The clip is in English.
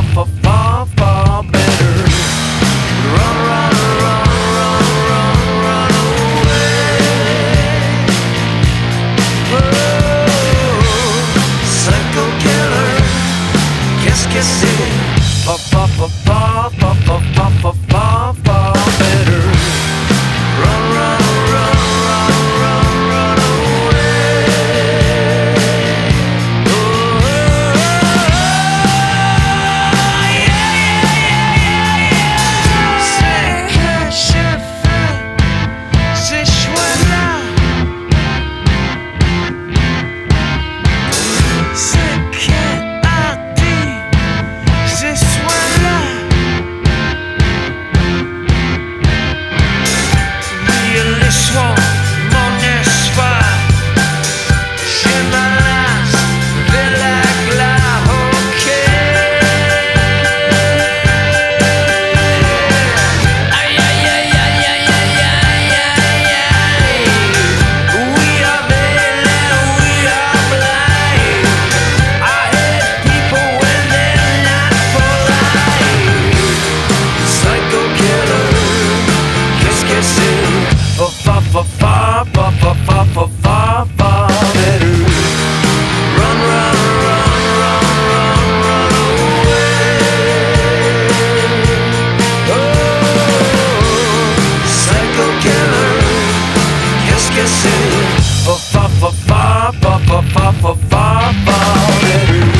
far, far, far better. Run, run, run, run, run, run away. Oh, psycho killer, qu'est-ce que c'est? Far, far, far, far, far, far, far, far, far, far better. Run, run, run, run, run, run away. Oh, yeah, yeah, yeah, yeah. C'est que j'ai fait ces choix-là. C'est que a dit ces soins-là. Les soirs, mon espoir, je m'enlace de la glace, ok. Aïe, aïe, aïe, aïe, aïe, aïe, aïe, aïe, aïe. We are villain, we are blind. I hate people when they're not polite. Psycho killer, qu'est-ce que c'est? Far, far, far, far, far, far, far, far, far better. Run, run, run, run, run, run away. Oh, psycho killer, qu'est-ce que c'est? Far, far, far, far, far, far, far, far, far better.